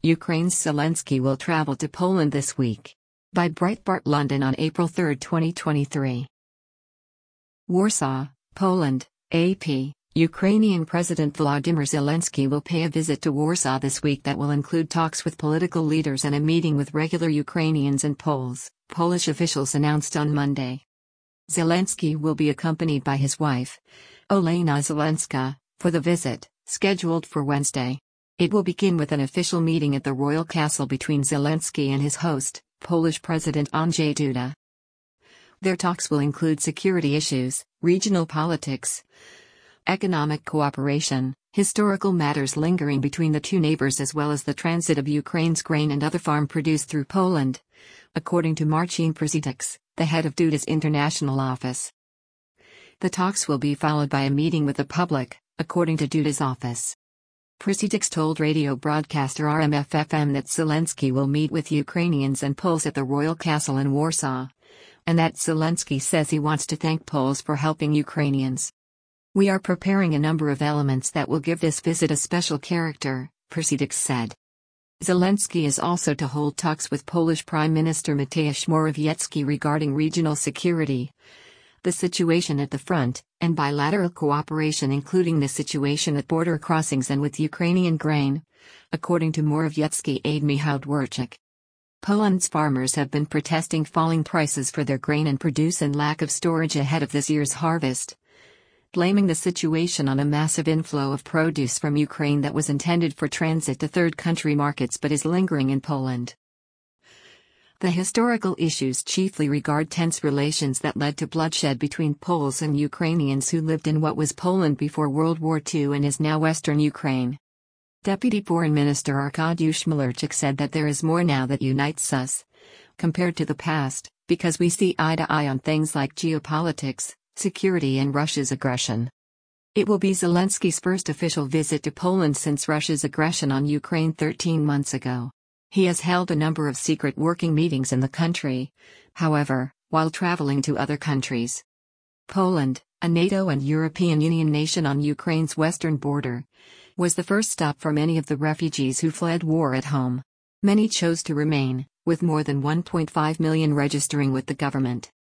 Ukraine's Zelensky will travel to Poland this week. By Breitbart London on April 3, 2023. Warsaw, Poland, AP. Ukrainian President Volodymyr Zelensky will pay a visit to Warsaw this week that will include talks with political leaders and a meeting with regular Ukrainians and Poles, Polish officials announced on Monday. Zelensky will be accompanied by his wife, Olena Zelenska, for the visit, scheduled for Wednesday. It will begin with an official meeting at the Royal Castle between Zelensky and his host, Polish President Andrzej Duda. Their talks will include security issues, regional politics, economic cooperation, historical matters lingering between the two neighbors, as well as the transit of Ukraine's grain and other farm produce through Poland, according to Marcin Przydix, the head of Duda's international office. The talks will be followed by a meeting with the public, according to Duda's office. Przydix told radio broadcaster RMF-FM that Zelensky will meet with Ukrainians and Poles at the Royal Castle in Warsaw, and that Zelensky says he wants to thank Poles for helping Ukrainians. "We are preparing a number of elements that will give this visit a special character," Przydix said. Zelensky is also to hold talks with Polish Prime Minister Mateusz Morawiecki regarding regional security, the situation at the front, and bilateral cooperation, including the situation at border crossings and with Ukrainian grain, according to Morawiecki aide Michał Dworczyk. Poland's farmers have been protesting falling prices for their grain and produce and lack of storage ahead of this year's harvest, blaming the situation on a massive inflow of produce from Ukraine that was intended for transit to third country markets but is lingering in Poland. The historical issues chiefly regard tense relations that led to bloodshed between Poles and Ukrainians who lived in what was Poland before World War II and is now Western Ukraine. Deputy Foreign Minister Arkadiusz Mularczyk said that there is more now that unites us, compared to the past, because we see eye to eye on things like geopolitics, security and Russia's aggression. It will be Zelensky's first official visit to Poland since Russia's aggression on Ukraine 13 months ago. He has held a number of secret working meetings in the country, however, while traveling to other countries. Poland, a NATO and European Union nation on Ukraine's western border, was the first stop for many of the refugees who fled war at home. Many chose to remain, with more than 1.5 million registering with the government.